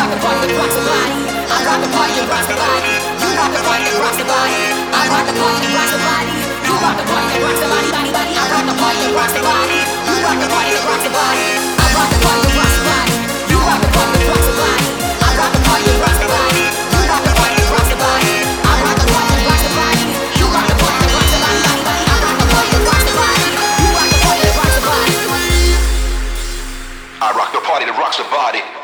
rock the party that rocks the body. I rock the party that rocks the body. You rock the party that rocks the body. I rock the party that rocks the body. You rock the party that rocks the body, body, body. I rock the party that rocks the body. You rock the party that rocks the body. I rock the party that rocks the body. You rock the party that rocks the body. I rock the party that rocks the body. You rock the party that rocks the body. I rock the party that rocks the body. You rock the party that rocks the body, body, body. I rock the party that rocks the body. You rock the party that rocks the body. I rock the party that rocks the body.